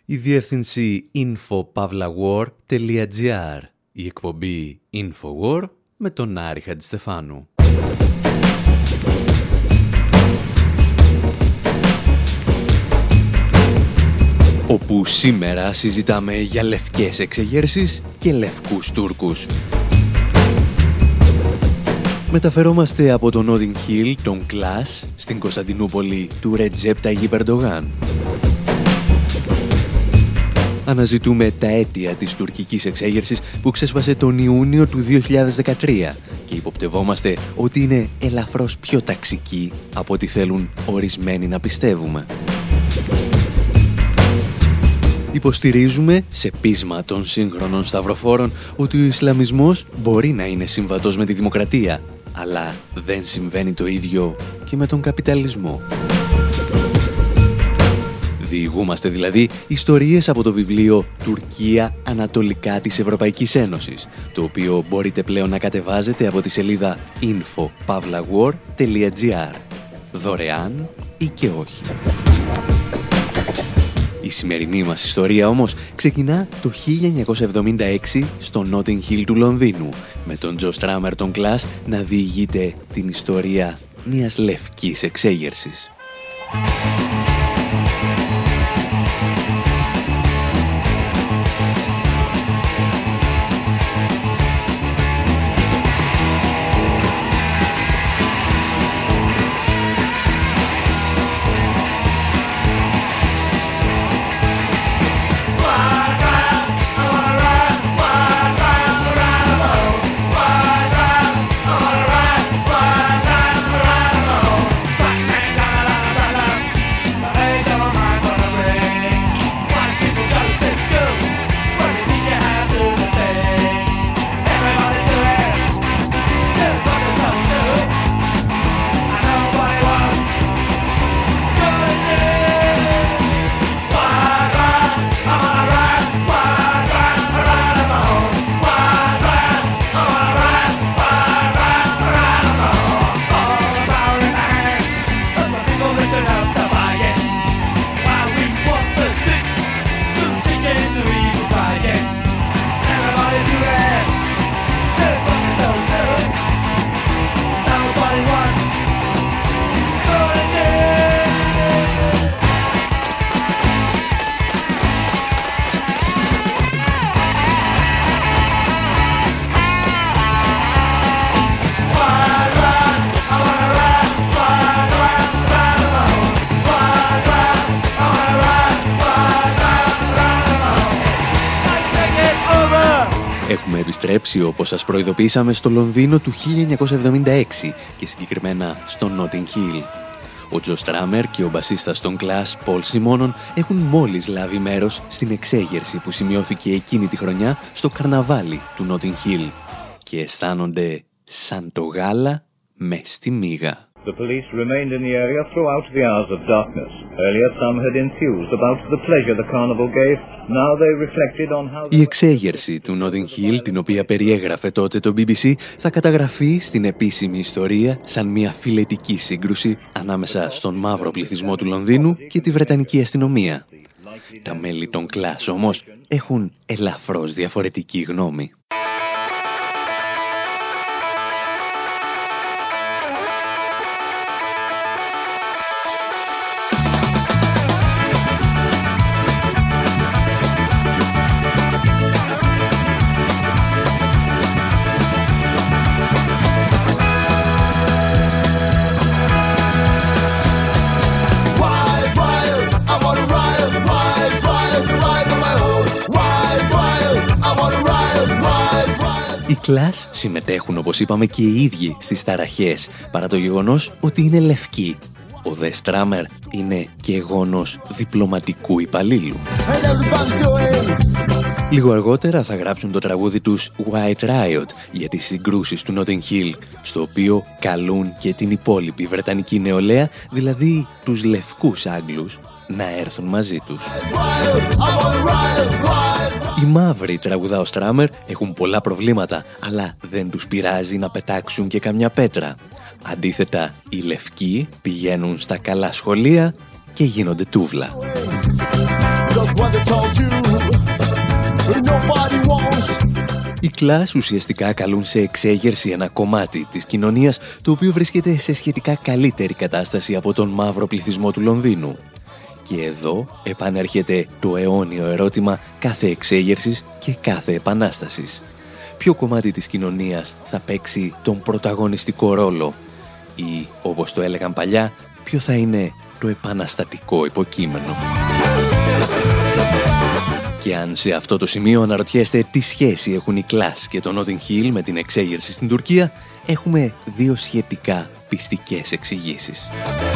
η διεύθυνση info.pavlawar.gr, η εκπομπή Infowar με τον Άρη Χατζηστεφάνου. Όπου σήμερα συζητάμε για λευκές εξεγέρσεις και λευκούς Τούρκους. Μεταφερόμαστε από τον Notting Hill, τον Κλάς, στην Κωνσταντινούπολη του Ρετζέπ Ταγιπ Ερντογάν. Αναζητούμε τα αίτια της τουρκικής εξέγερσης που ξέσπασε τον Ιούνιο του 2013 και υποπτευόμαστε ότι είναι ελαφρώς πιο ταξική από ό,τι θέλουν ορισμένοι να πιστεύουμε. Υποστηρίζουμε σε πείσμα των σύγχρονων σταυροφόρων ότι ο Ισλαμισμός μπορεί να είναι συμβατός με τη δημοκρατία, αλλά δεν συμβαίνει το ίδιο και με τον καπιταλισμό. Διηγούμαστε δηλαδή ιστορίες από το βιβλίο «Τουρκία Ανατολικά της Ευρωπαϊκής Ένωσης», το οποίο μπορείτε πλέον να κατεβάζετε από τη σελίδα info.pavlawar.gr, δωρεάν ή και όχι. Η σημερινή μας ιστορία όμως ξεκινά το 1976 στο Notting Hill του Λονδίνου, με τον Τζο Στράμερ τον Κλάς να διηγείται την ιστορία μιας λευκής εξέγερσης. Επιστρέψει, όπως σας προειδοποιήσαμε, στο Λονδίνο του 1976 και συγκεκριμένα στο Notting Hill. Ο Τζο Στράμερ και ο μπασίστας των Clash, Paul Simonon, έχουν μόλις λάβει μέρος στην εξέγερση που σημειώθηκε εκείνη τη χρονιά στο καρναβάλι του Notting Hill και αισθάνονται σαν το γάλα μες στη μύγα. The police remained in the area throughout the hours of darkness. Earlier, some had enthused about the pleasure the carnival gave. Now they reflected on how... Η εξέγερση του Notting Hill, την οποία περιέγραφε τότε το BBC, θα καταγραφεί στην επίσημη ιστορία σαν μια φιλετική σύγκρουση ανάμεσα στον μαύρο πληθυσμό του Λονδίνου και τη Βρετανική αστυνομία. Τα μέλη των Clash όμως έχουν ελαφρώς διαφορετική γνώμη. Οι Clash συμμετέχουν, όπως είπαμε, και οι ίδιοι στις ταραχές, παρά το γεγονός ότι είναι λευκοί. Ο Δε Στράμερ είναι και γόνος διπλωματικού υπαλλήλου. Λίγο αργότερα θα γράψουν το τραγούδι τους White Riot για τις συγκρούσεις του Notting Hill, στο οποίο καλούν και την υπόλοιπη βρετανική νεολαία, δηλαδή τους λευκούς Άγγλους, να έρθουν μαζί τους. Οι μαύροι, τραγουδά ο Στράμερ, έχουν πολλά προβλήματα, αλλά δεν τους πειράζει να πετάξουν και καμιά πέτρα. Αντίθετα, οι λευκοί πηγαίνουν στα καλά σχολεία και γίνονται τούβλα. Οι Clash ουσιαστικά καλούν σε εξέγερση ένα κομμάτι της κοινωνίας το οποίο βρίσκεται σε σχετικά καλύτερη κατάσταση από τον μαύρο πληθυσμό του Λονδίνου. Και εδώ επανέρχεται το αιώνιο ερώτημα κάθε εξέγερσης και κάθε επανάστασης. Ποιο κομμάτι της κοινωνίας θα παίξει τον πρωταγωνιστικό ρόλο ή, όπως το έλεγαν παλιά, ποιο θα είναι το επαναστατικό υποκείμενο. Και αν σε αυτό το σημείο αναρωτιέστε τι σχέση έχουν οι Clash και το Notting Hill με την εξέγερση στην Τουρκία, έχουμε δύο σχετικά πιστικές εξηγήσεις.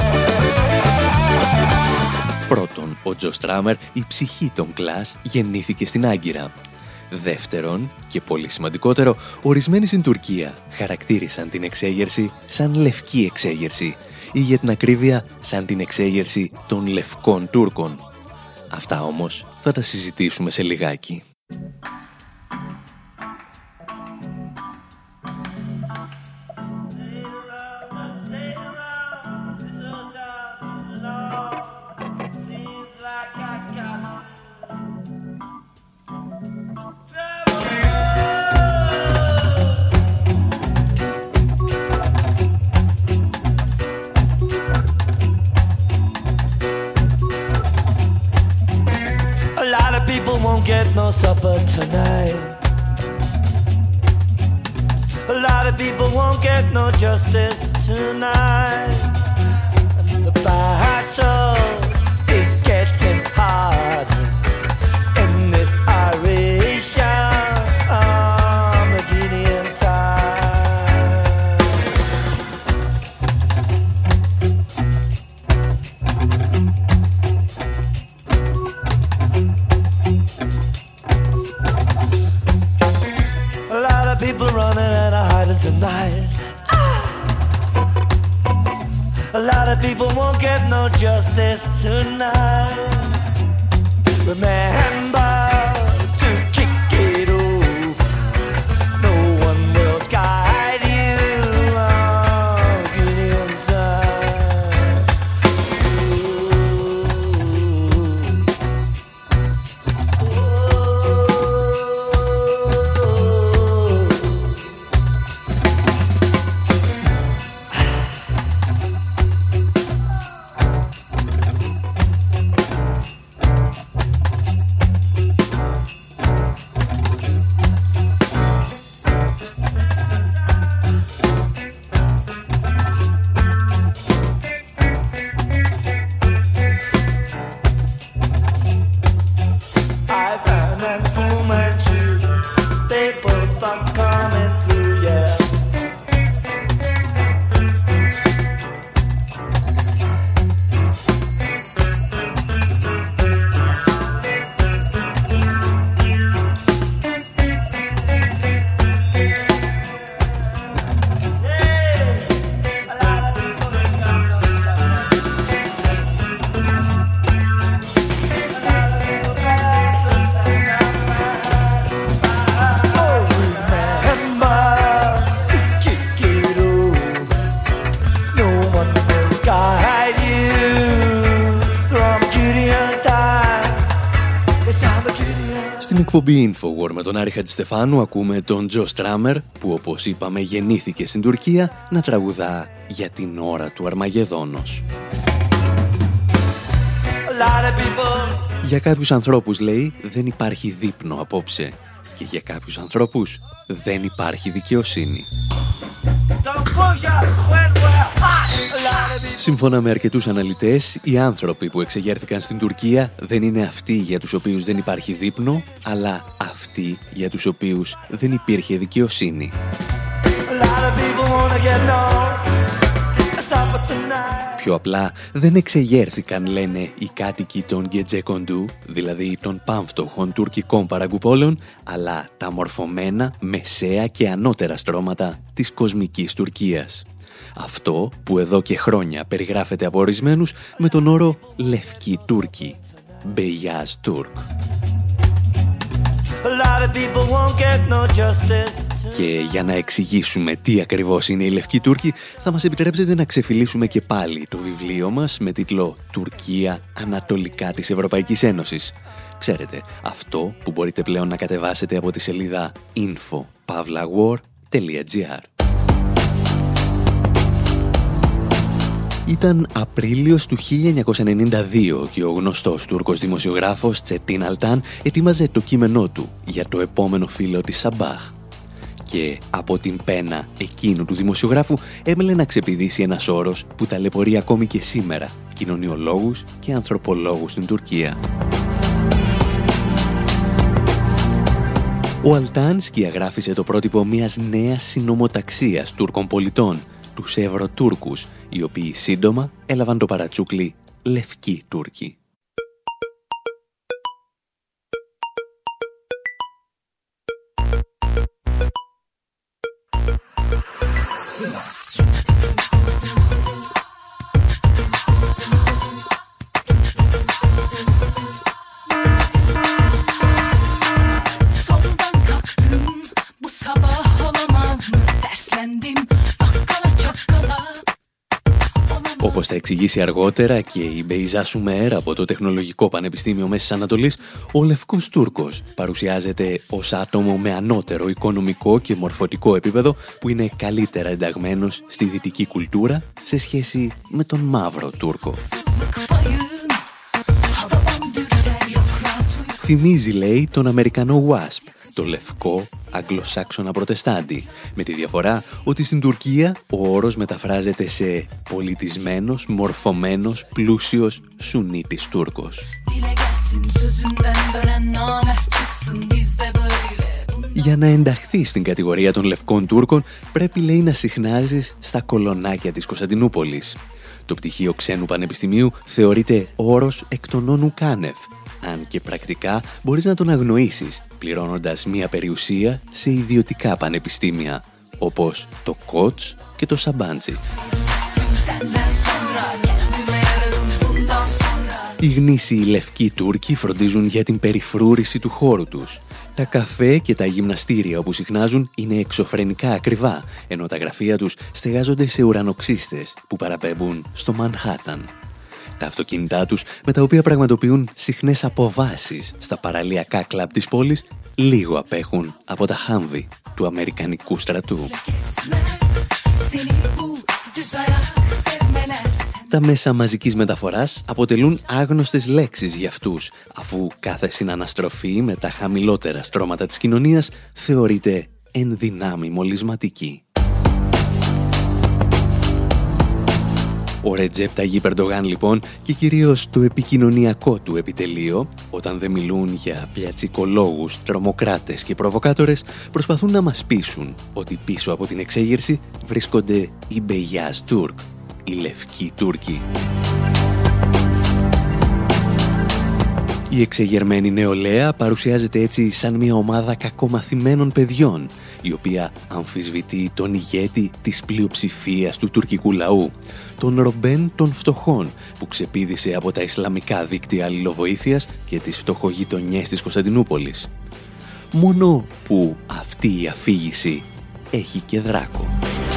Πρώτον, ο Τζο Στράμερ, η ψυχή των Clash, γεννήθηκε στην Άγκυρα. Δεύτερον, και πολύ σημαντικότερο, ορισμένοι στην Τουρκία χαρακτήρισαν την εξέγερση σαν λευκή εξέγερση ή για την ακρίβεια σαν την εξέγερση των λευκών Τούρκων. Αυτά όμως θα τα συζητήσουμε σε λιγάκι. Get no supper tonight. A lot of people won't get no justice tonight. And the battle is getting harder in this Irish Armageddon time. People running and hiding tonight. A lot of people won't get no justice tonight. Remember to kick it over. No one will guide you on Gideon time. Στην εκπομπή Infowar με τον Άρη Χατζηστεφάνου ακούμε τον Τζο Στράμερ, που όπως είπαμε γεννήθηκε στην Τουρκία, να τραγουδά για την ώρα του Αρμαγεδόνος. Για κάποιους ανθρώπους, λέει, δεν υπάρχει δείπνο απόψε. Και για κάποιους ανθρώπους δεν υπάρχει δικαιοσύνη. Σύμφωνα με αρκετούς αναλυτές, οι άνθρωποι που εξεγέρθηκαν στην Τουρκία δεν είναι αυτοί για τους οποίους δεν υπάρχει δείπνο, αλλά αυτοί για τους οποίους δεν υπήρχε δικαιοσύνη. Πιο απλά, δεν εξεγέρθηκαν, λένε οι κάτοικοι των Γκετζεκοντού, δηλαδή των πανφτωχών τουρκικών παραγκουπόλεων, αλλά τα μορφωμένα, μεσαία και ανώτερα στρώματα της κοσμικής Τουρκίας. Αυτό που εδώ και χρόνια περιγράφεται από ορισμένους με τον όρο «Λευκοί Τούρκοι», «Μπεγιάζ Τούρκ». Και για να εξηγήσουμε τι ακριβώς είναι οι Λευκοί Τούρκοι, θα μας επιτρέψετε να ξεφυλίσουμε και πάλι το βιβλίο μας με τίτλο «Τουρκία ανατολικά της Ευρωπαϊκής Ένωσης». Ξέρετε, αυτό που μπορείτε πλέον να κατεβάσετε από τη σελίδα info.pavlawar.gr. Ήταν Απρίλιος του 1992 και ο γνωστός Τούρκος δημοσιογράφος Τσετίν Αλτάν ετοίμαζε το κείμενό του για το επόμενο φύλλο της Σαμπάχ. Και από την πένα εκείνου του δημοσιογράφου έμελε να ξεπηδήσει ένας όρος που ταλαιπωρεί ακόμη και σήμερα κοινωνιολόγους και ανθρωπολόγους στην Τουρκία. Ο Αλτάν σκιαγράφησε το πρότυπο μιας νέας συνομοταξίας Τούρκων πολιτών, τους Ευρωτούρκους, οι οποίοι σύντομα έλαβαν το παρατσούκλι Λευκοί Τούρκοι. Όπως θα εξηγήσει αργότερα και η Μπεϊζά Σουμέρ από το Τεχνολογικό Πανεπιστήμιο Μέσης Ανατολής, ο Λευκός Τούρκος παρουσιάζεται ως άτομο με ανώτερο οικονομικό και μορφωτικό επίπεδο που είναι καλύτερα ενταγμένος στη δυτική κουλτούρα σε σχέση με τον Μαύρο Τούρκο. Θυμίζει, λέει, τον Αμερικανό WASP, το λευκό Αγγλοσάξονα Προτεστάντη, με τη διαφορά ότι στην Τουρκία ο όρος μεταφράζεται σε πολιτισμένος, μορφωμένος, πλούσιος Σουνίτης Τούρκος. Για να ενταχθεί στην κατηγορία των Λευκών Τούρκων πρέπει, λέει, να συχνάζεις στα κολονάκια της Κωνσταντινούπολης. Το πτυχίο ξένου πανεπιστημίου θεωρείται όρος εκ των όνου κάνευ, αν και πρακτικά μπορείς να τον αγνοήσεις πληρώνοντας μία περιουσία σε ιδιωτικά πανεπιστήμια, όπως το Κότς και το Σαμπάντζι. Οι γνήσιοι Λευκοί Τούρκοι φροντίζουν για την περιφρούρηση του χώρου τους. Τα καφέ και τα γυμναστήρια όπου συχνάζουν είναι εξωφρενικά ακριβά, ενώ τα γραφεία τους στεγάζονται σε ουρανοξύστες που παραπέμπουν στο Μανχάταν. Τα αυτοκίνητά τους, με τα οποία πραγματοποιούν συχνές αποβάσεις στα παραλιακά κλαμπ της πόλης, λίγο απέχουν από τα Χάμβι του Αμερικανικού στρατού. Τα μέσα μαζικής μεταφοράς αποτελούν άγνωστες λέξεις για αυτούς, αφού κάθε συναναστροφή με τα χαμηλότερα στρώματα της κοινωνίας θεωρείται εν δυνάμει μολυσματική. Ο Ρετζέπ Ταγίπ Ερντογάν, λοιπόν, και κυρίως το επικοινωνιακό του επιτελείο, όταν δεν μιλούν για πλιατσικολόγους, τρομοκράτες και προβοκάτορες, προσπαθούν να μας πείσουν ότι πίσω από την εξέγερση βρίσκονται οι Μπεγιάζ Τούρκ, οι Λευκοί Τούρκοι. Η εξεγερμένη νεολαία παρουσιάζεται έτσι σαν μια ομάδα κακομαθημένων παιδιών, η οποία αμφισβητεί τον ηγέτη της πλειοψηφίας του τουρκικού λαού, τον Ρομπέν των φτωχών, που ξεπήδησε από τα ισλαμικά δίκτυα αλληλοβοήθειας και τις φτωχογειτονιές της Κωνσταντινούπολης. Μόνο που αυτή η αφήγηση έχει και δράκο.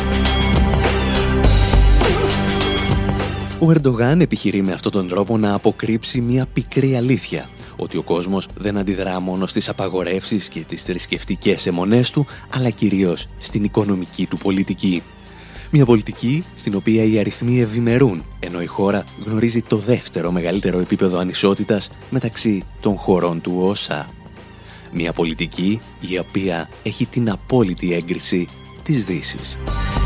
Ο Ερντογάν επιχειρεί με αυτόν τον τρόπο να αποκρύψει μια πικρή αλήθεια, ότι ο κόσμος δεν αντιδρά μόνο στις απαγορεύσεις και τις θρησκευτικές αιμονές του, αλλά κυρίως στην οικονομική του πολιτική. Μια πολιτική στην οποία οι αριθμοί ευημερούν, ενώ η χώρα γνωρίζει το δεύτερο μεγαλύτερο επίπεδο ανισότητας μεταξύ των χωρών του ΟΣΑ. Μια πολιτική η οποία έχει την απόλυτη έγκριση της Δύσης.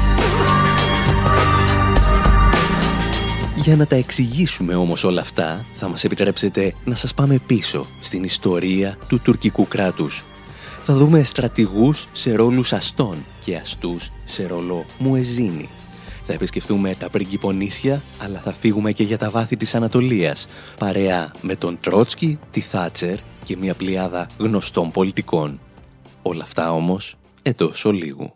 Για να τα εξηγήσουμε όμως όλα αυτά, θα μας επιτρέψετε να σας πάμε πίσω στην ιστορία του τουρκικού κράτους. Θα δούμε στρατηγούς σε ρόλους αστών και αστούς σε ρόλο μουεζίνι. Θα επισκεφτούμε τα πριγκιπονήσια, αλλά θα φύγουμε και για τα βάθη της Ανατολίας, παρέα με τον Τρότσκι, τη Θάτσερ και μια πλειάδα γνωστών πολιτικών. Όλα αυτά όμως εντός ολίγου.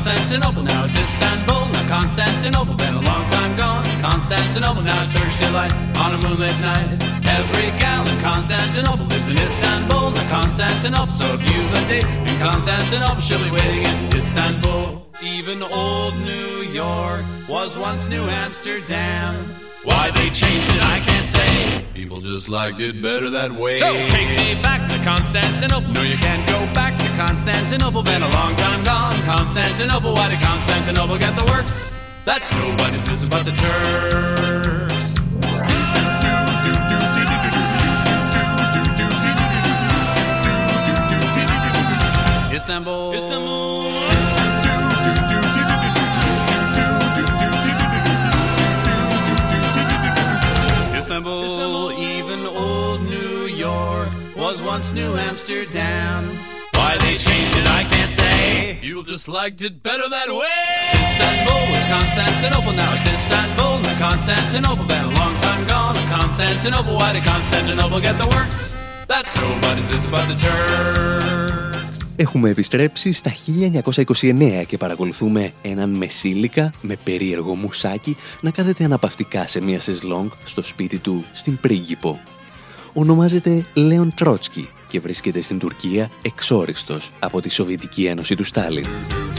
Constantinople, now it's Istanbul. Now Constantinople, been a long time gone. Constantinople, now it's Turkish delight on a moonlit night. Every gal in Constantinople lives in Istanbul. Now Constantinople, so if you've a date in Constantinople, she'll be waiting in Istanbul. Even old New York was once New Amsterdam. Why they changed it, I can't say. People just liked it better that way. So take me back to Constantinople. No, you can't go back to Constantinople. Been a long time gone. Constantinople, why did Constantinople get the works? That's nobody's business but the Turks. Istanbul, Istanbul. Istanbul, Istanbul, even old New York was once New Amsterdam. Why they changed it, I can't say. People just liked it better that way. Istanbul was Constantinople, now it's Istanbul. Now Constantinople, been a long time gone. Now Constantinople, why did Constantinople get the works? That's nobody's business but the Turks. Έχουμε επιστρέψει στα 1929 και παρακολουθούμε έναν μεσήλικα με περίεργο μουσάκι να κάθεται αναπαυτικά σε μια σεζλόγκ στο σπίτι του στην Πρίγκιπο. Ονομάζεται Λέον Τρότσκι και βρίσκεται στην Τουρκία εξόριστος από τη Σοβιετική Ένωση του Στάλιν.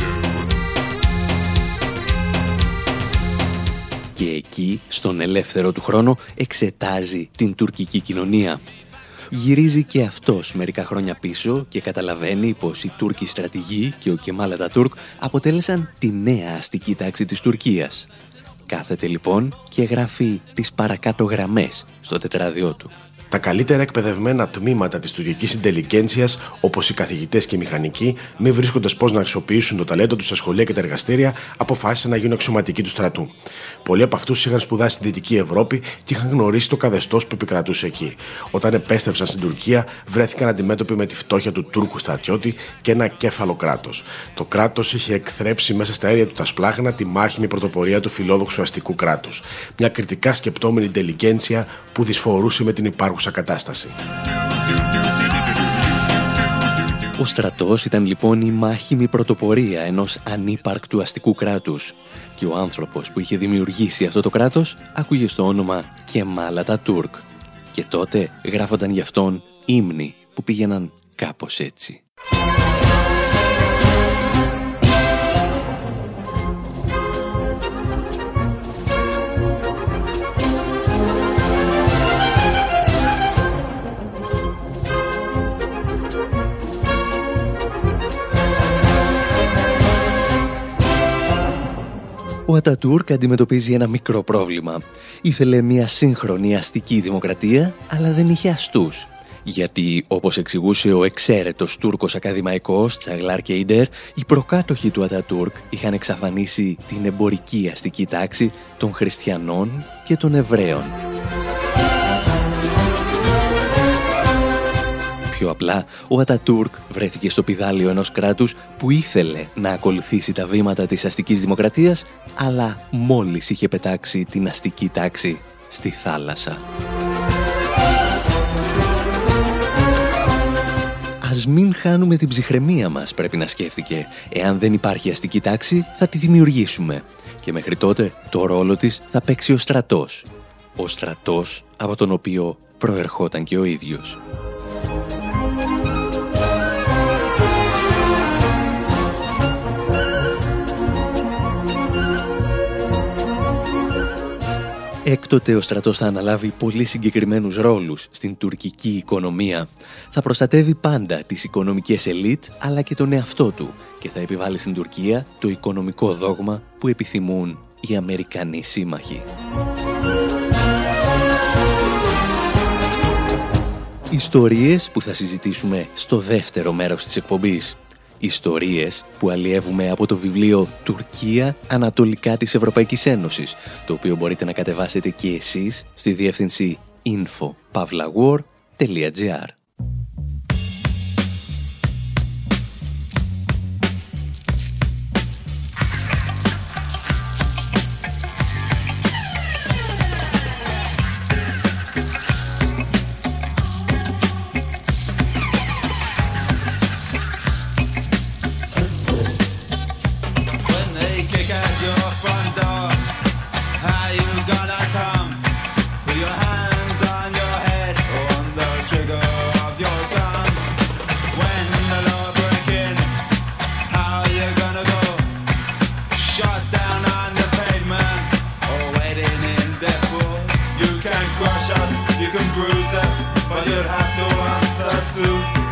Και εκεί, στον ελεύθερο του χρόνο, εξετάζει την τουρκική κοινωνία. Γυρίζει και αυτός μερικά χρόνια πίσω και καταλαβαίνει πως οι Τούρκοι στρατηγοί και ο Κεμάλ Ατατούρκ αποτέλεσαν τη νέα αστική τάξη της Τουρκίας. Κάθεται λοιπόν και γράφει τις παρακάτω γραμμές στο τετράδιό του. Τα καλύτερα εκπαιδευμένα τμήματα της τουρκικής ιντελιγκέντσιας, όπως οι καθηγητές και οι μηχανικοί, μη βρίσκοντας πώς να αξιοποιήσουν το ταλέντο τους στα σχολεία και τα εργαστήρια, αποφάσισαν να γίνουν αξιωματικοί του στρατού. Πολλοί από αυτούς είχαν σπουδάσει στη Δυτική Ευρώπη και είχαν γνωρίσει το καθεστώς που επικρατούσε εκεί. Όταν επέστρεψαν στην Τουρκία, βρέθηκαν αντιμέτωποι με τη φτώχεια του Τούρκου στρατιώτη και ένα κέφαλο κράτος. Το κράτος είχε εκθρέψει μέσα στα ίδια του τα σπλάχνα τη μάχημη πρωτοπορία του φιλόδοξου αστικού κράτους. Μια κριτικά σκεπτόμενη ιντελιγκέντσια που δυσφορούσε με την υπάρχουσα κατάσταση. Ο στρατός ήταν λοιπόν η μάχημη πρωτοπορία ενός ανύπαρκτου αστικού κράτους και ο άνθρωπος που είχε δημιουργήσει αυτό το κράτος άκουγε στο όνομα Κεμάλ Ατατούρκ και τότε γράφονταν γι' αυτόν ύμνοι που πήγαιναν κάπως έτσι. Ο Ατατούρκ αντιμετωπίζει ένα μικρό πρόβλημα. Ήθελε μια σύγχρονη αστική δημοκρατία, αλλά δεν είχε αστούς. Γιατί, όπως εξηγούσε ο εξαίρετος Τούρκος ακαδημαϊκός Τσαγλάρ Κέιντερ, οι προκάτοχοι του Ατατούρκ είχαν εξαφανίσει την εμπορική αστική τάξη των χριστιανών και των Εβραίων. Πιο απλά, ο Ατατούρκ βρέθηκε στο πηδάλιο ενός κράτους που ήθελε να ακολουθήσει τα βήματα της αστικής δημοκρατίας, αλλά μόλις είχε πετάξει την αστική τάξη στη θάλασσα. Ας μην χάνουμε την ψυχραιμία μας, πρέπει να σκέφτηκε. Εάν δεν υπάρχει αστική τάξη, θα τη δημιουργήσουμε. Και μέχρι τότε, το ρόλο της θα παίξει ο στρατός. Ο στρατός από τον οποίο προερχόταν και ο ίδιος. Έκτοτε ο στρατός θα αναλάβει πολύ συγκεκριμένους ρόλους στην τουρκική οικονομία. Θα προστατεύει πάντα τις οικονομικές ελίτ αλλά και τον εαυτό του και θα επιβάλλει στην Τουρκία το οικονομικό δόγμα που επιθυμούν οι Αμερικανοί σύμμαχοι. Ιστορίες που θα συζητήσουμε στο δεύτερο μέρος της εκπομπής. Ιστορίες που αλλιεύουμε από το βιβλίο «Τουρκία Ανατολικά της Ευρωπαϊκής Ένωσης», το οποίο μπορείτε να κατεβάσετε και εσείς στη διεύθυνση info@war.gr. You can bruise us, but you'll have to answer to.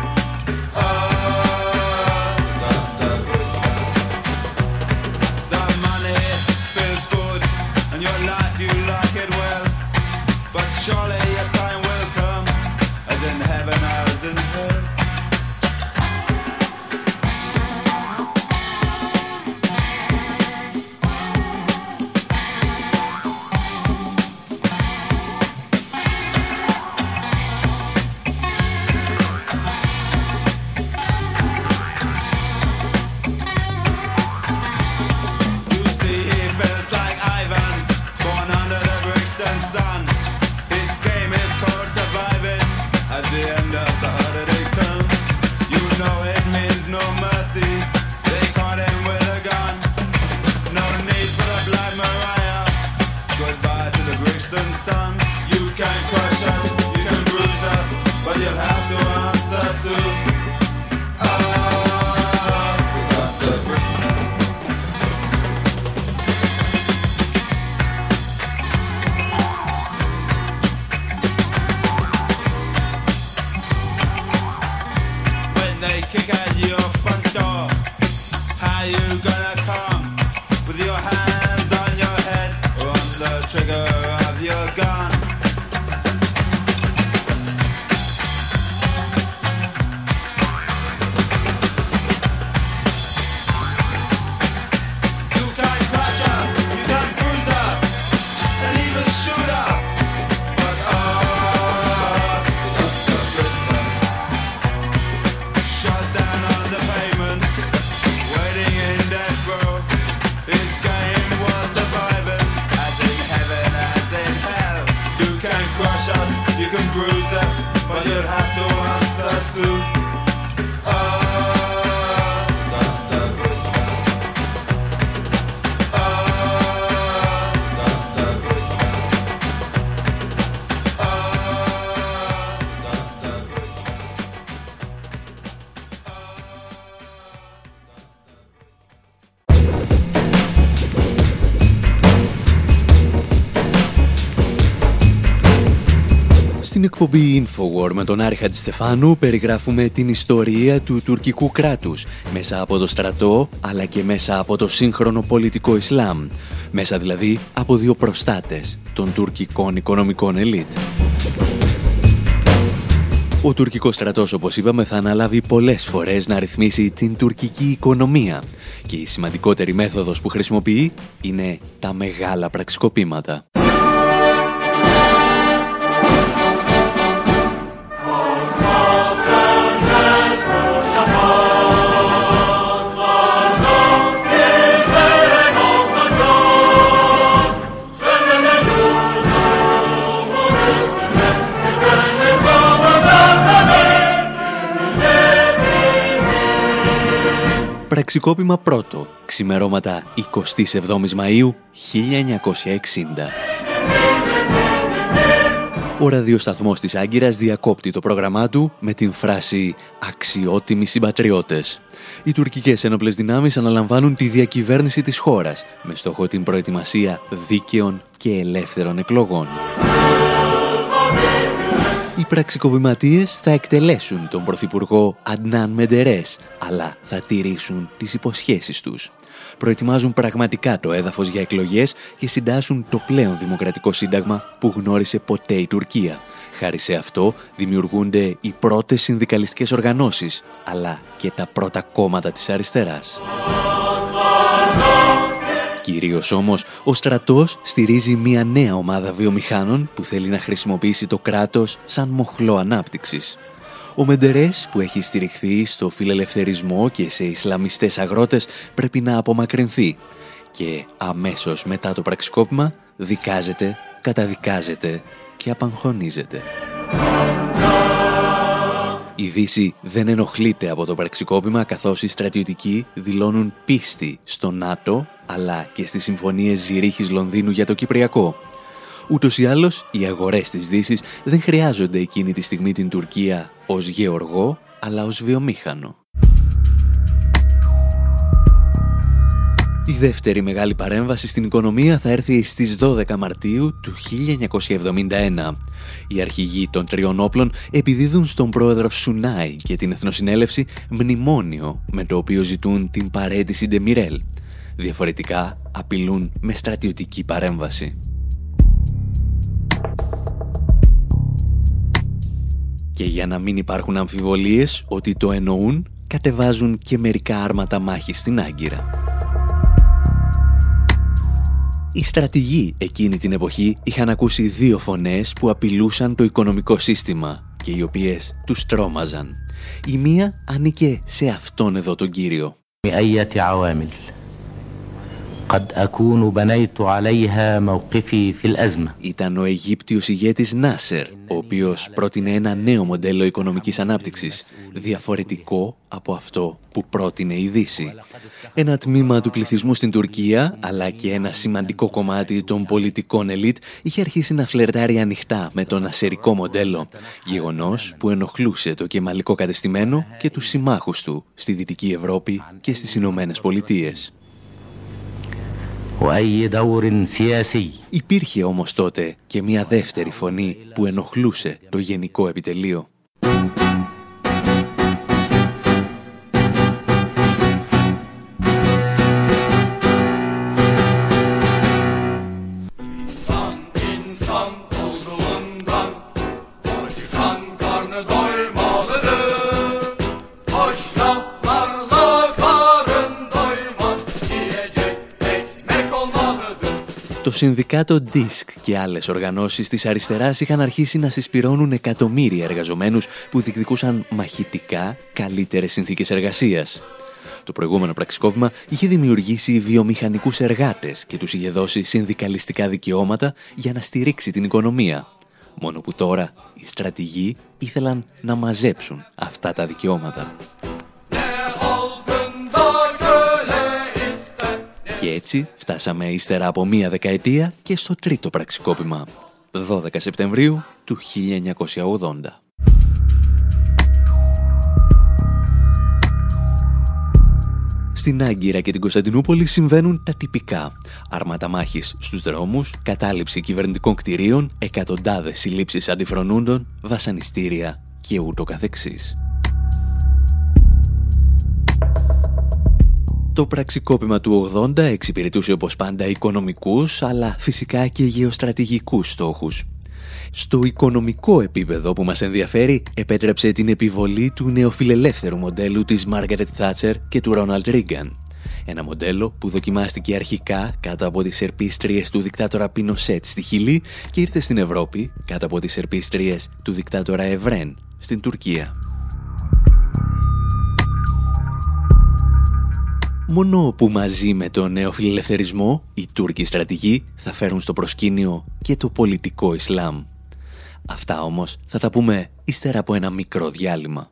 The money feels good, and your life you like it well. But surely your time will come, as in heaven as in hell. Στην εκπομπή Infowar με τον Άρη Χατζηστεφάνου περιγράφουμε την ιστορία του τουρκικού κράτους μέσα από το στρατό αλλά και μέσα από το σύγχρονο πολιτικό Ισλάμ, μέσα δηλαδή από δύο προστάτες των τουρκικών οικονομικών ελίτ. Ο τουρκικός στρατός, όπως είπαμε, θα αναλάβει πολλές φορές να ρυθμίσει την τουρκική οικονομία και η σημαντικότερη μέθοδος που χρησιμοποιεί είναι τα μεγάλα πραξικοπήματα. Πραξικόπημα πρώτο, ξημερώματα 27 Μαΐου 1960. Ο ραδιοσταθμός της Άγκυρας διακόπτει το πρόγραμμά του με την φράση «Αξιότιμοι συμπατριώτες». Οι τουρκικές ένοπλες δυνάμεις αναλαμβάνουν τη διακυβέρνηση της χώρας με στόχο την προετοιμασία δίκαιων και ελεύθερων εκλογών. Οι πραξικοπηματίες θα εκτελέσουν τον πρωθυπουργό Αντνάν Μεντερές, αλλά θα τηρήσουν τις υποσχέσεις τους. Προετοιμάζουν πραγματικά το έδαφος για εκλογές και συντάσσουν το πλέον δημοκρατικό σύνταγμα που γνώρισε ποτέ η Τουρκία. Χάρη σε αυτό δημιουργούνται οι πρώτες συνδικαλιστικές οργανώσεις, αλλά και τα πρώτα κόμματα της αριστεράς. Κυρίως όμως, ο στρατός στηρίζει μια νέα ομάδα βιομηχάνων που θέλει να χρησιμοποιήσει το κράτος σαν μοχλό ανάπτυξης. Ο Μεντερές, που έχει στηριχθεί στο φιλελευθερισμό και σε Ισλαμιστές αγρότες, πρέπει να απομακρυνθεί και αμέσως μετά το πραξικόπημα δικάζεται, καταδικάζεται και απαγχωνίζεται. Η Δύση δεν ενοχλείται από το πραξικόπημα, καθώς οι στρατιωτικοί δηλώνουν πίστη στο ΝΑΤΟ αλλά και στις συμφωνίες Ζηρίχης Λονδίνου για το Κυπριακό. Ούτως ή άλλως, οι αγορές της Δύσης δεν χρειάζονται εκείνη τη στιγμή την Τουρκία ως γεωργό, αλλά ως βιομήχανο. Η δεύτερη μεγάλη παρέμβαση στην οικονομία θα έρθει στις 12 Μαρτίου του 1971. Οι αρχηγοί των τριών όπλων επιδίδουν στον πρόεδρο Σουνάι και την Εθνοσυνέλευση μνημόνιο με το οποίο ζητούν την παραίτηση Ντεμιρέλ. Διαφορετικά απειλούν με στρατιωτική παρέμβαση. Και για να μην υπάρχουν αμφιβολίες ότι το εννοούν, κατεβάζουν και μερικά άρματα μάχης στην Άγκυρα. Οι στρατηγοί εκείνη την εποχή είχαν ακούσει δύο φωνές που απειλούσαν το οικονομικό σύστημα και οι οποίες τους τρόμαζαν. Η μία ανήκε σε αυτόν εδώ τον κύριο. Ήταν ο Αιγύπτιος ηγέτης Νάσερ, ο οποίος πρότεινε ένα νέο μοντέλο οικονομικής ανάπτυξης, διαφορετικό από αυτό που πρότεινε η Δύση. Ένα τμήμα του πληθυσμού στην Τουρκία, αλλά και ένα σημαντικό κομμάτι των πολιτικών ελίτ, είχε αρχίσει να φλερτάρει ανοιχτά με το νασερικό μοντέλο, γεγονός που ενοχλούσε το κεμαλικό κατεστημένο και τους συμμάχους του στη Δυτική Ευρώπη και στις Ηνωμένες Πολιτείες. Υπήρχε όμως τότε και μια δεύτερη φωνή που ενοχλούσε το γενικό επιτελείο. Το Συνδικάτο DISC και άλλες οργανώσεις της αριστεράς είχαν αρχίσει να συσπυρώνουν εκατομμύρια εργαζομένους που διεκδικούσαν μαχητικά καλύτερες συνθήκες εργασίας. Το προηγούμενο πραξικόπημα είχε δημιουργήσει βιομηχανικούς εργάτες και τους είχε δώσει συνδικαλιστικά δικαιώματα για να στηρίξει την οικονομία. Μόνο που τώρα οι στρατηγοί ήθελαν να μαζέψουν αυτά τα δικαιώματα. Και έτσι φτάσαμε ύστερα από μία δεκαετία και στο τρίτο πραξικόπημα, 12 Σεπτεμβρίου του 1980. Στην Άγκυρα και την Κωνσταντινούπολη συμβαίνουν τα τυπικά. Άρματα μάχης στους δρόμους, κατάληψη κυβερνητικών κτηρίων, εκατοντάδες συλλήψεις αντιφρονούντων, βασανιστήρια και ούτω καθεξής. Το πραξικόπημα του 80 εξυπηρετούσε όπως πάντα οικονομικούς, αλλά φυσικά και γεωστρατηγικούς στόχους. Στο οικονομικό επίπεδο που μας ενδιαφέρει, επέτρεψε την επιβολή του νεοφιλελεύθερου μοντέλου της Μάργαρετ Θάτσερ και του Ρόναλντ Ρίγκαν. Ένα μοντέλο που δοκιμάστηκε αρχικά κάτω από τις ερπίστριες του δικτάτορα Πινοσέτ στη Χιλή και ήρθε στην Ευρώπη κάτω από τις ερπίστριες του δικτάτορα Ευρέν στην Τουρκία. Μόνο που μαζί με τον νεοφιλελευθερισμό οι Τούρκοι στρατηγοί θα φέρουν στο προσκήνιο και το πολιτικό Ισλάμ. Αυτά όμως θα τα πούμε ύστερα από ένα μικρό διάλειμμα.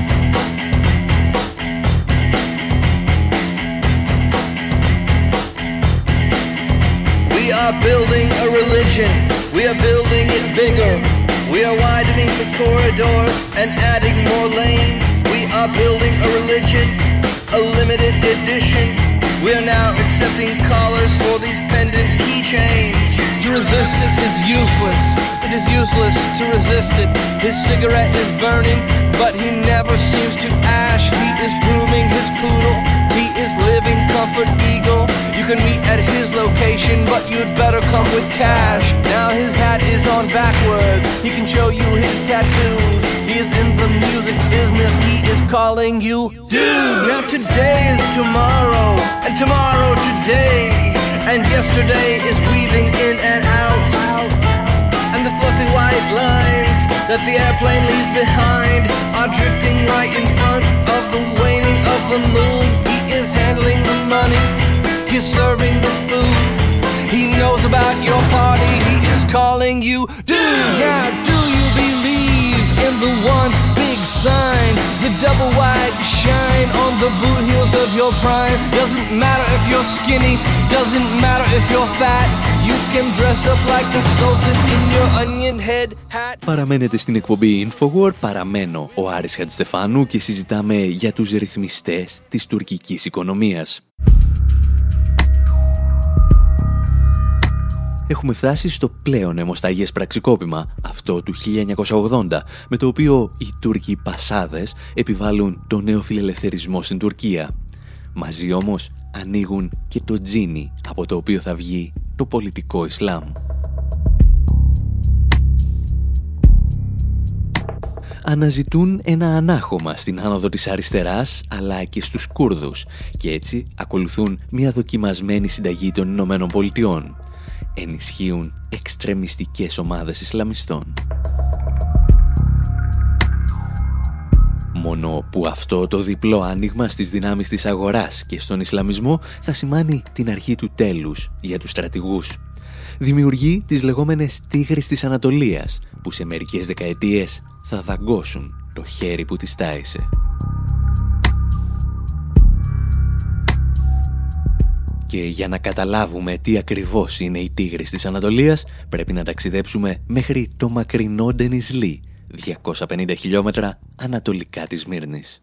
We are building a religion. We are building it bigger. We are widening the corridors and adding more lanes. We are building a religion. A limited edition. We are now accepting callers for these pendant keychains. To resist it is useless. It is useless to resist it. His cigarette is burning, but he never seems to ash. He is grooming his poodle. He is living comfort eagle. You can meet at his location, but you'd better come with cash. Now his hat is on backwards. He can show you his tattoos. He is in the music business. He is calling you dude. Now today is tomorrow, and tomorrow today, and yesterday is weaving in and out. And the fluffy white lines that the airplane leaves behind are drifting right in front of the waning of the moon. He is handling the money. He's serving the food. He knows about your party. He is calling you dude. Now do you believe in the one big sign, the double wide shine on the boot heels of your prime? Doesn't matter if you're skinny, doesn't matter if you're fat. You can dress up like a sultan in your onion head hat. Παραμένετε στην εκπομπή Infowar, παραμένω ο Άρης Χατζηστεφάνου και συζητάμε για τους ρυθμιστές της τουρκικής οικονομίας. Έχουμε φτάσει στο πλέον αιμοσταγές πραξικόπημα, αυτό του 1980, με το οποίο οι Τούρκοι πασάδες επιβάλλουν το νέο φιλελευθερισμό στην Τουρκία. Μαζί όμως ανοίγουν και το τζίνι από το οποίο θα βγει το πολιτικό Ισλάμ. Αναζητούν ένα ανάχωμα στην άνοδο της αριστεράς αλλά και στους Κούρδους και έτσι ακολουθούν μια δοκιμασμένη συνταγή των Ηνωμένων Πολιτειών. Ενισχύουν εξτρεμιστικές ομάδες Ισλαμιστών. Μόνο που αυτό το διπλό άνοιγμα στις δυνάμεις της αγοράς και στον Ισλαμισμό θα σημάνει την αρχή του τέλους για τους στρατηγούς. Δημιουργεί τις λεγόμενες τίγρεις της Ανατολίας που σε μερικές δεκαετίες θα δαγκώσουν το χέρι που τις τάισε. Και για να καταλάβουμε τι ακριβώς είναι η τίγρης της Ανατολίας, πρέπει να ταξιδέψουμε μέχρι το μακρινό Ντενιζλί, 250 χιλιόμετρα ανατολικά της Σμύρνης.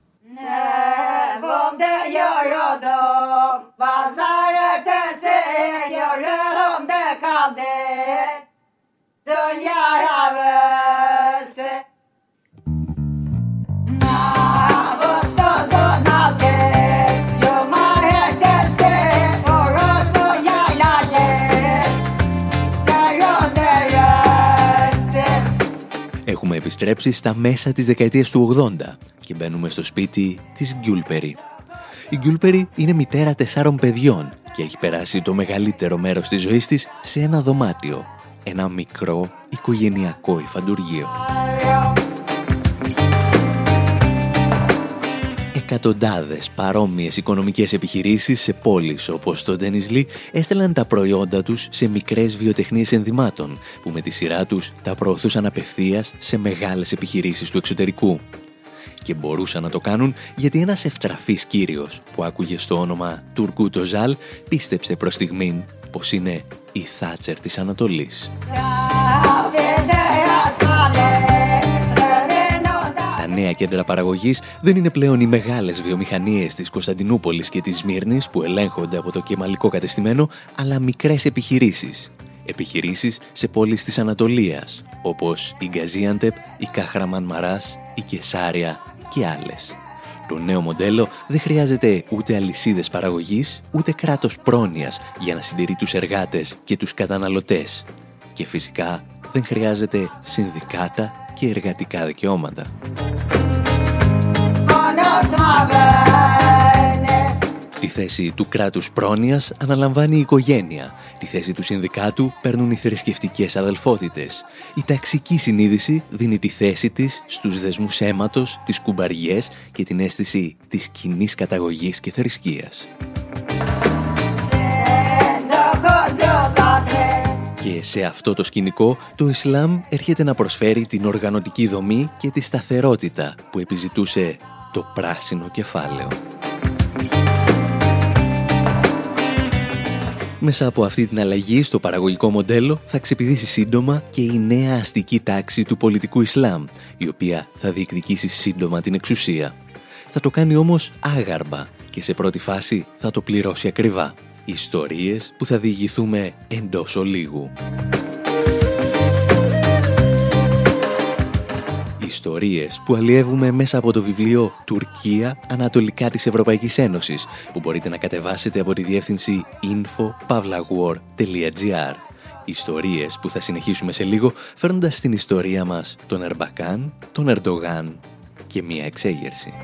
Έχουμε επιστρέψει στα μέσα της δεκαετίας του 80 και μπαίνουμε στο σπίτι της Γκιούλπερι. Η Γκιούλπερι είναι μητέρα 4 παιδιών και έχει περάσει το μεγαλύτερο μέρος της ζωής της σε ένα δωμάτιο, ένα μικρό οικογενειακό υφαντουργείο. Εκατοντάδες παρόμοιες οικονομικές επιχειρήσεις σε πόλεις όπως το Ντενιζλί έστελναν τα προϊόντα τους σε μικρές βιοτεχνίες ενδυμάτων που με τη σειρά τους τα προωθούσαν απευθείας σε μεγάλες επιχειρήσεις του εξωτερικού. Και μπορούσαν να το κάνουν γιατί ένας ευτραφής κύριος που άκουγε στο όνομα Τουρκούτ Οζάλ πίστεψε προς στιγμήν πως είναι η Θάτσερ της Ανατολής. Τα νέα κέντρα παραγωγής δεν είναι πλέον οι μεγάλες βιομηχανίες της Κωνσταντινούπολης και της Σμύρνης που ελέγχονται από το κεμαλικό κατεστημένο, αλλά μικρές επιχειρήσεις. Επιχειρήσεις σε πόλεις της Ανατολίας, όπως η Γκαζίαντεπ, η Καχραμάν Μαράς, η Κεσάρια και άλλες. Το νέο μοντέλο δεν χρειάζεται ούτε αλυσίδες παραγωγής, ούτε κράτος πρόνοιας για να συντηρεί τους εργάτες και τους καταναλωτές. Και φυσικά δεν χρειάζεται συνδικάτα και εργατικά δικαιώματα. Τη θέση του κράτους πρόνοιας αναλαμβάνει η οικογένεια. Τη θέση του συνδικάτου παίρνουν οι θρησκευτικές αδελφότητες. Η ταξική συνείδηση δίνει τη θέση της στους δεσμούς αίματος, τις κουμπαριές και την αίσθηση της κοινής καταγωγής και θρησκείας. Και σε αυτό το σκηνικό, το Ισλάμ έρχεται να προσφέρει την οργανωτική δομή και τη σταθερότητα που επιζητούσε το πράσινο κεφάλαιο. Μέσα από αυτή την αλλαγή στο παραγωγικό μοντέλο θα ξεπηδήσει σύντομα και η νέα αστική τάξη του πολιτικού Ισλάμ, η οποία θα διεκδικήσει σύντομα την εξουσία. Θα το κάνει όμως άγαρμα και σε πρώτη φάση θα το πληρώσει ακριβά. Ιστορίες που θα διηγηθούμε εντός ολίγου. Ιστορίες που αλλιεύουμε μέσα από το βιβλίο «Τουρκία ανατολικά της Ευρωπαϊκής Ένωσης» που μπορείτε να κατεβάσετε από τη διεύθυνση info.pavlawar.gr. Ιστορίες που θα συνεχίσουμε σε λίγο φέρνοντας στην ιστορία μας τον Ερμπακάν, τον Ερντογάν και μία εξέγερση.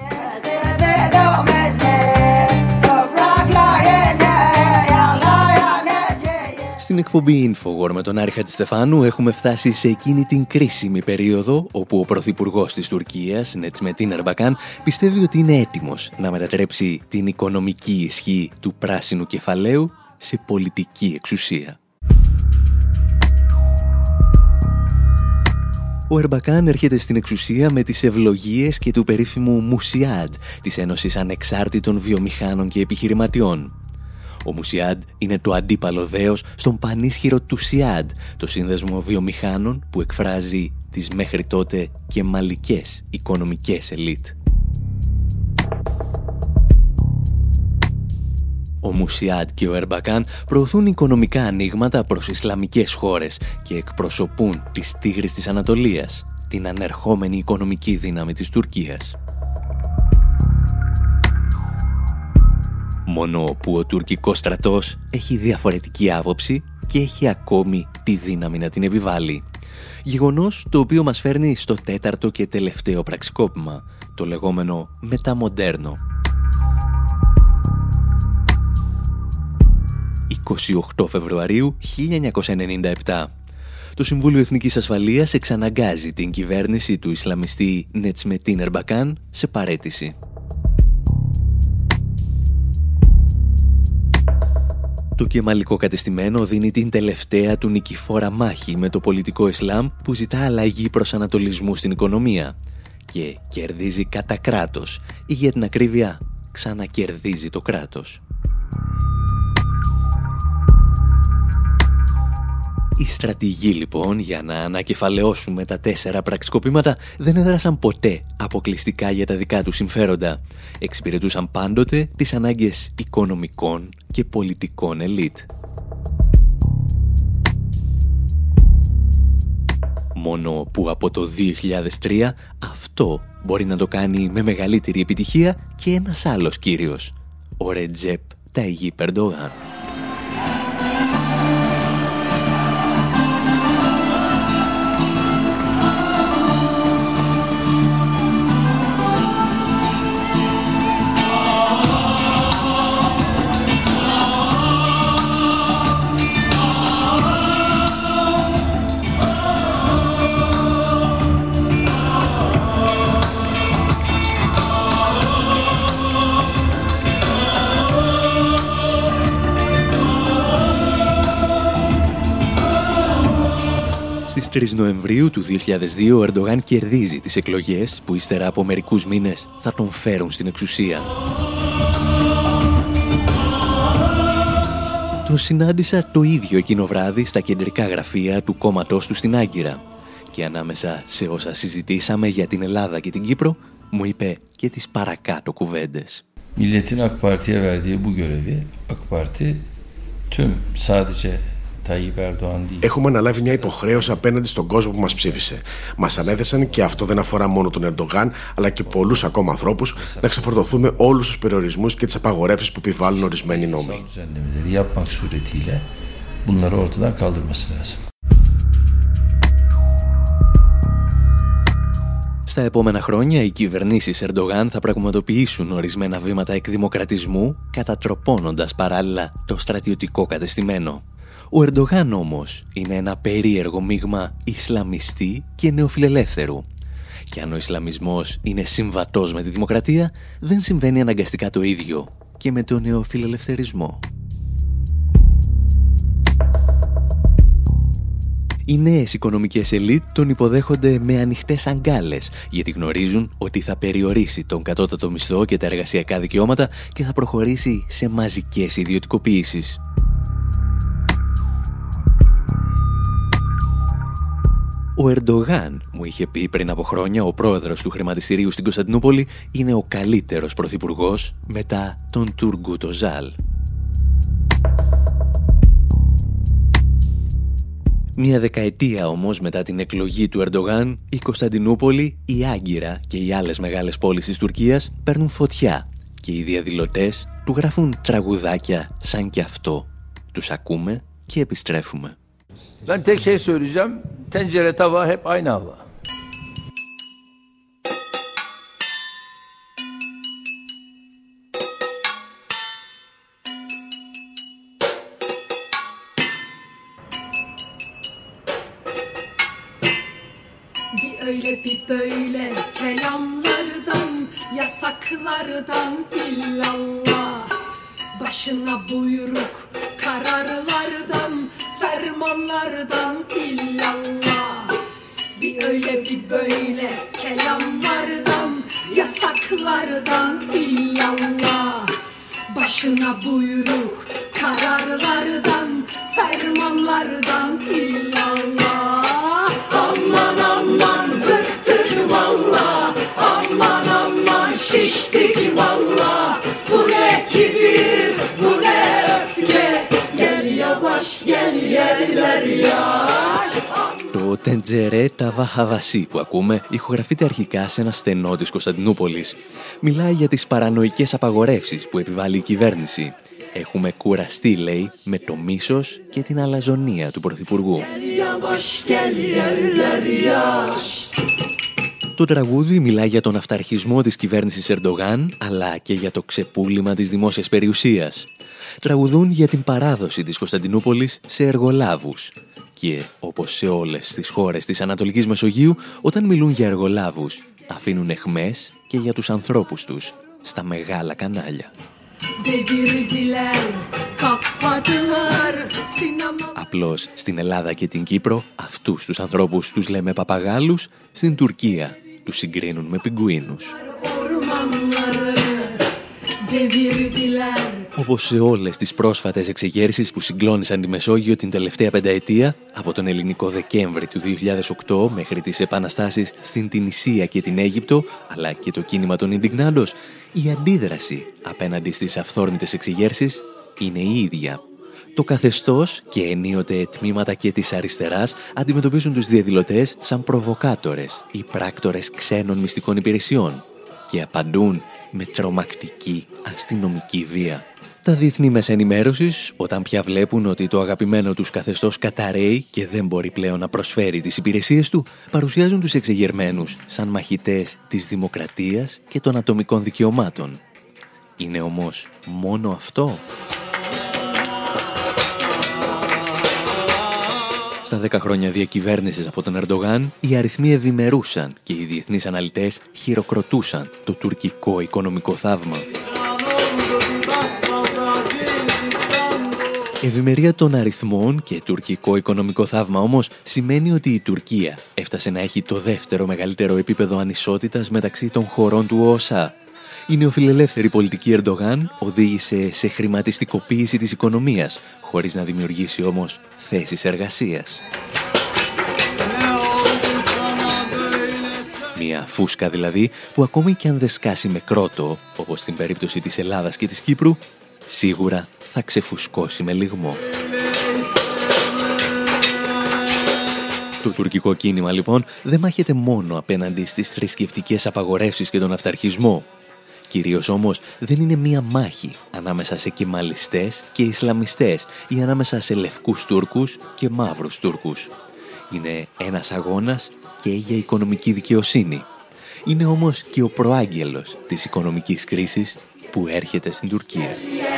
Στην εκπομπή Infowar με τον Άρη Χατζηστεφάνου έχουμε φτάσει σε εκείνη την κρίσιμη περίοδο όπου ο πρωθυπουργός της Τουρκίας, Νετσμετίν Ερμπακάν, πιστεύει ότι είναι έτοιμος να μετατρέψει την οικονομική ισχύ του πράσινου κεφαλαίου σε πολιτική εξουσία. Ο Ερμπακάν έρχεται στην εξουσία με τις ευλογίες και του περίφημου Μουσιάντ, της Ένωσης Ανεξάρτητων Βιομηχάνων και Επιχειρηματιών. Ο Μουσιάντ είναι το αντίπαλο δέος στον πανίσχυρο του Σιάντ, το σύνδεσμο βιομηχάνων που εκφράζει τις μέχρι τότε κεμαλικές οικονομικές ελίτ. Ο Μουσιάντ και ο Ερμπακάν προωθούν οικονομικά ανοίγματα προς Ισλαμικές χώρες και εκπροσωπούν τις Τίγρης της Ανατολίας, την ανερχόμενη οικονομική δύναμη της Τουρκίας. Μόνο που ο τουρκικός στρατός έχει διαφορετική άποψη και έχει ακόμη τη δύναμη να την επιβάλλει. Γεγονός το οποίο μας φέρνει στο τέταρτο και τελευταίο πραξικόπημα, το λεγόμενο μεταμοντέρνο. 28 Φεβρουαρίου 1997. Το Συμβούλιο Εθνικής Ασφαλείας εξαναγκάζει την κυβέρνηση του Ισλαμιστή Νετσμετίν Ερμπακάν σε παραίτηση. Το κεμαλικό κατεστημένο δίνει την τελευταία του νικηφόρα μάχη με το πολιτικό Ισλάμ που ζητά αλλαγή προσανατολισμού στην οικονομία και κερδίζει κατά κράτος ή για την ακρίβεια ξανακερδίζει το κράτος. Οι στρατηγοί λοιπόν για να ανακεφαλαιώσουμε τα 4 πραξικοπήματα δεν έδρασαν ποτέ αποκλειστικά για τα δικά τους συμφέροντα. Εξυπηρετούσαν πάντοτε τις ανάγκες οικονομικών και πολιτικών ελίτ. Μόνο που από το 2003 αυτό μπορεί να το κάνει με μεγαλύτερη επιτυχία και ένας άλλος κύριος, ο Ρετζέπ Ταγιίπ Ερντογάν. Στις 3 Νοεμβρίου του 2002 ο Ερντογάν κερδίζει τις εκλογές που ύστερα από μερικούς μήνες θα τον φέρουν στην εξουσία. Τον συνάντησα το ίδιο εκείνο βράδυ στα κεντρικά γραφεία του κόμματός του στην Άγκυρα και ανάμεσα σε όσα συζητήσαμε για την Ελλάδα και την Κύπρο μου είπε και τις παρακάτω κουβέντες. Milletin AK Parti'ye verdiği bu görevi AK Parti tüm sadece Έχουμε αναλάβει μια υποχρέωση απέναντι στον κόσμο που μας ψήφισε. Μας ανέθεσαν, και αυτό δεν αφορά μόνο τον Ερντογάν, αλλά και πολλούς ακόμα ανθρώπους, να ξεφορτωθούμε όλους τους περιορισμούς και τις απαγορεύσεις που επιβάλλουν ορισμένοι νόμοι. Στα επόμενα χρόνια οι κυβερνήσεις Ερντογάν θα πραγματοποιήσουν ορισμένα βήματα εκδημοκρατισμού, κατατροπώνοντας παράλληλα το στρατιωτικό κατεστημένο. Ο Ερντογάν όμως είναι ένα περίεργο μείγμα Ισλαμιστή και νεοφιλελεύθερου. Και αν ο Ισλαμισμός είναι συμβατός με τη δημοκρατία, δεν συμβαίνει αναγκαστικά το ίδιο και με τον νεοφιλελευθερισμό. Οι νέες οικονομικές ελίτ τον υποδέχονται με ανοιχτές αγκάλες, γιατί γνωρίζουν ότι θα περιορίσει τον κατώτατο μισθό και τα εργασιακά δικαιώματα και θα προχωρήσει σε μαζικές ιδιωτικοποιήσεις. Ο Ερντογάν, μου είχε πει πριν από χρόνια ο πρόεδρος του χρηματιστηρίου στην Κωνσταντινούπολη, είναι ο καλύτερος πρωθυπουργός μετά τον Τουργκούτ Οσάλ. Μια δεκαετία όμως μετά την εκλογή του Ερντογάν, η Κωνσταντινούπολη, η Άγκυρα και οι άλλες μεγάλες πόλεις της Τουρκίας παίρνουν φωτιά και οι διαδηλωτές του γράφουν τραγουδάκια σαν κι αυτό. Τους ακούμε και επιστρέφουμε. Ben tek şey söyleyeceğim. Tencere tava hep aynı hava. Bir öyle bir böyle kelamlardan, yasaklardan illallah. Başına buyruk kararlardan, fermanlardan illallah. Bir öyle bir böyle kelamlardan, yasaklardan illallah. Başına buyruk kararlardan, fermanlardan illallah. Aman aman bıktık valla, aman aman şiştik valla. Bu ne kibir, bu ne «Τεντζερέ Ταβά Χαβασί» που ακούμε ηχογραφείται αρχικά σε ένα στενό της Κωνσταντινούπολης. Μιλάει για τις παρανοϊκές απαγορεύσεις που επιβάλλει η κυβέρνηση. «Έχουμε κουραστεί», λέει, με το μίσος και την αλαζονία του Πρωθυπουργού. Το τραγούδι μιλάει για τον αυταρχισμό της κυβέρνησης Ερντογάν, αλλά και για το ξεπούλημα της δημόσιας περιουσίας. Τραγουδούν για την παράδοση της Κωνσταντινούπολης σε εργολάβους. Και, όπως σε όλες τις χώρες της Ανατολικής Μεσογείου, όταν μιλούν για εργολάβους, αφήνουν αιχμές και για τους ανθρώπους τους στα μεγάλα κανάλια. Απλώς στην Ελλάδα και την Κύπρο αυτούς τους ανθρώπους τους λέμε παπαγάλους, στην Τουρκία τους συγκρίνουν με πιγκουίνους. Όπως σε όλες τις πρόσφατες εξεγέρσεις που συγκλώνησαν τη Μεσόγειο την τελευταία πενταετία, από τον ελληνικό Δεκέμβρη του 2008 μέχρι τις επαναστάσεις στην Τινησία και την Αίγυπτο, αλλά και το κίνημα των Ιντιγνάντος, η αντίδραση απέναντι στις αυθόρμητες εξεγέρσεις είναι η ίδια. Το καθεστώς και ενίοτε τμήματα και της αριστεράς αντιμετωπίζουν τους διαδηλωτές σαν προβοκάτορες ή πράκτορες ξένων μυστικών υπηρεσιών και απαντούν με τρομακτική αστυνομική βία. Τα διεθνή μέσα ενημέρωσης, όταν πια βλέπουν ότι το αγαπημένο τους καθεστώς καταρρέει και δεν μπορεί πλέον να προσφέρει τις υπηρεσίες του, παρουσιάζουν τους εξεγερμένους σαν μαχητές της δημοκρατίας και των ατομικών δικαιωμάτων. Είναι όμως μόνο αυτό? Στα 10 χρόνια διακυβέρνησης από τον Ερντογάν, οι αριθμοί ευημερούσαν και οι διεθνείς αναλυτές χειροκροτούσαν το τουρκικό οικονομικό θαύμα. Ευημερία των αριθμών και τουρκικό οικονομικό θαύμα όμως σημαίνει ότι η Τουρκία έφτασε να έχει το δεύτερο μεγαλύτερο επίπεδο ανισότητας μεταξύ των χωρών του ΟΣΑ. Η νεοφιλελεύθερη πολιτική Ερντογάν οδήγησε σε χρηματιστικοποίηση της οικονομίας, χωρίς να δημιουργήσει όμως θέσεις εργασίας. Μια φούσκα δηλαδή που ακόμη και αν δεν σκάσει με κρότο, όπως στην περίπτωση της Ελλάδας και της Κύπρου, σίγουρα θα ξεφουσκώσει με λιγμό. Το τουρκικό κίνημα λοιπόν δεν μάχεται μόνο απέναντι στις θρησκευτικές απαγορεύσεις και τον αυταρχισμό. Κυρίως όμως δεν είναι μία μάχη ανάμεσα σε κεμαλιστές και Ισλαμιστές ή ανάμεσα σε λευκούς Τούρκους και μαύρους Τούρκους. Είναι ένας αγώνας και για οικονομική δικαιοσύνη. Είναι όμως και ο προάγγελος της οικονομικής κρίσης που έρχεται στην Τουρκία.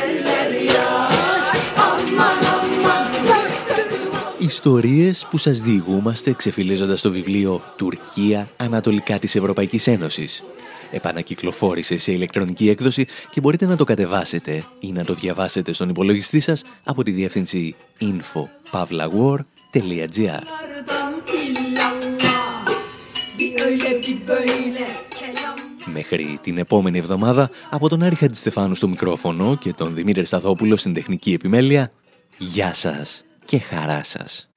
Ιστορίες που σας διηγούμαστε ξεφυλίζοντας το βιβλίο «Τουρκία ανατολικά της Ευρωπαϊκής Ένωσης». Επανακυκλοφόρησε σε ηλεκτρονική έκδοση και μπορείτε να το κατεβάσετε ή να το διαβάσετε στον υπολογιστή σας από τη διεύθυνση info.pavlawar.gr. Μέχρι την επόμενη εβδομάδα, από τον Άρη Χατζηστεφάνου στο μικρόφωνο και τον Δημήτρη Σταθόπουλο στην τεχνική επιμέλεια, γεια σας και χαρά σας.